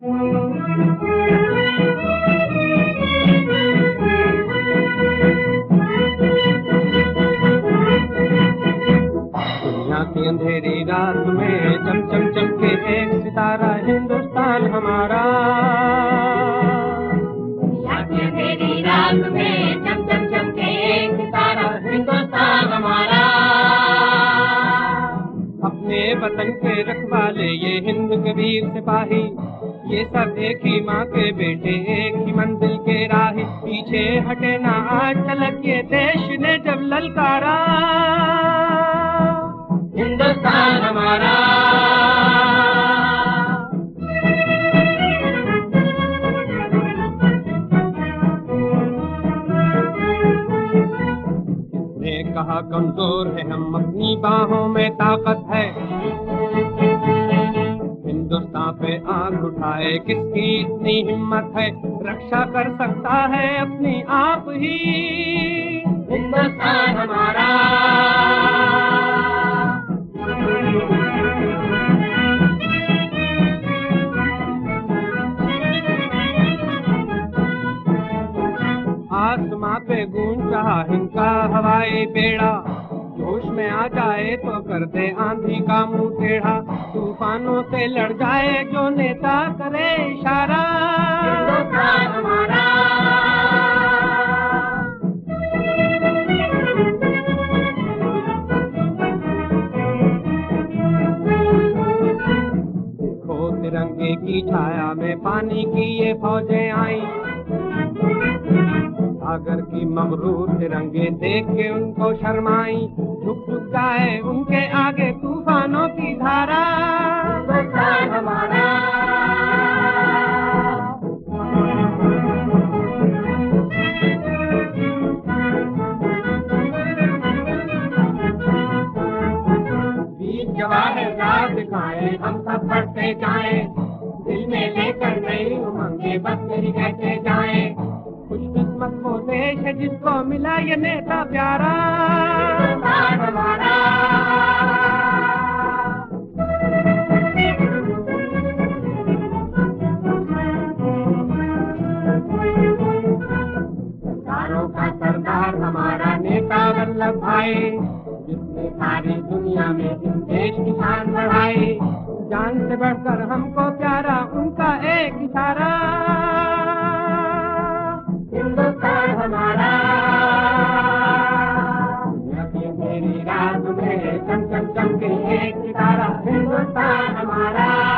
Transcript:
दुनिया की अंधेरी रात में चम चम चमके एक सितारा हिंदुस्तान हमारा। दुनिया की अंधेरी रात में चम चम चमके एक सितारा हिंदुस्तान हमारा। अपने वतन के रखवाले ये हिंद के वीर सिपाही, ये सब एक ही माँ के बेटे एक ही मंजिल के राही। पीछे हटे ना आज तलक ये देश ने जब ललकारा, हिंदुस्तान हमारा। इसने कहा कमजोर है हम अपनी बाहों में ताकत है, हिंदुस्तान पे आंख उठाए किसकी इतनी हिम्मत है, रक्षा कर सकता है अपनी आप ही हिंदुस्तान हमारा। आसमां पे गूंज रहा इनका हवाई बेड़ा, जोश में आ जाए तो कर दे आंधी का मुंह टेढ़ा। तूफानों से लड़ जाए जो नेता करे इशारा, हिंदुस्तान हमारा। देखो तिरंगे की छाया में पानी की ये फौजें आई, सागर की मगरूर तिरंगे देख के उनको शर्माई। झुक झुक जाए उनके आगे तूफानों की धारा, हिंदुस्तान हमारा। वीर जवाहर दिखाए हम सब बढ़ते जाए, दिल में लेकर नई उमंगे बदतरी कहते जाए। खुशकिस्मत वो देश है जिसको मिला ये नेता प्यारा, हिंदुस्तान हमारा। सरदारों का सरदार हमारा नेता वल्लभ भाई, जिसने सारी दुनिया में इस देश की शान बढ़ाई। जान से बढ़कर हमको प्यारा उनका एक इशारा, हिंदुस्तान हमारा। दुनिया की अंधेरी रात में चम चम चमके एक सितारा हिंदुस्तान हमारा।